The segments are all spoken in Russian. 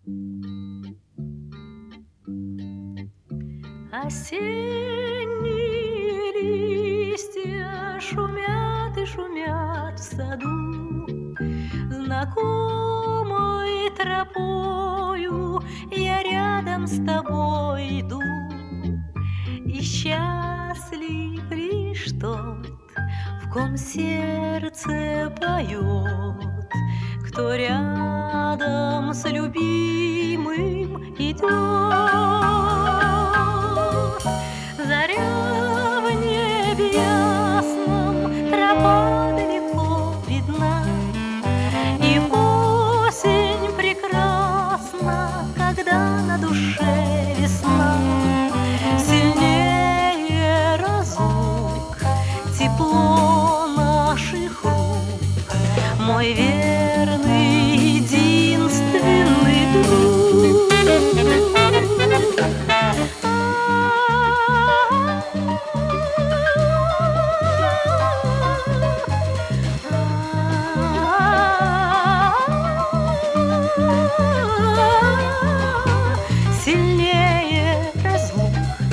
Осенние листья шумят и шумят в саду. Знакомой тропою я рядом с тобой иду. И счастлив лишь тот, в ком сердце поет, кто рядом с любимым идет. Заря в небе ясном, тропа далеко видна, и осень прекрасна, когда на душе весна. Сильнее разлук тепло наших рук, мой верный, единственный друг. Сильнее разлук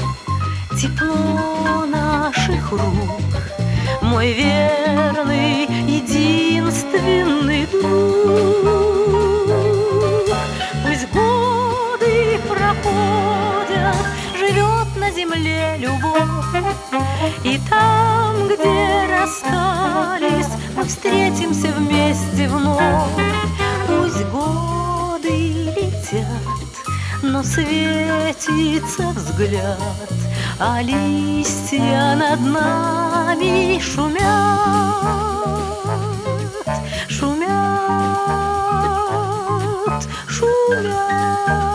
тепло наших рук, мой верный, единственный друг. Пусть годы проходят, живет на земле любовь, и там, где расстались, мы встретимся вместе вновь. Пусть годы летят, но светится взгляд, а листья над нами шумят, шумят, шумят.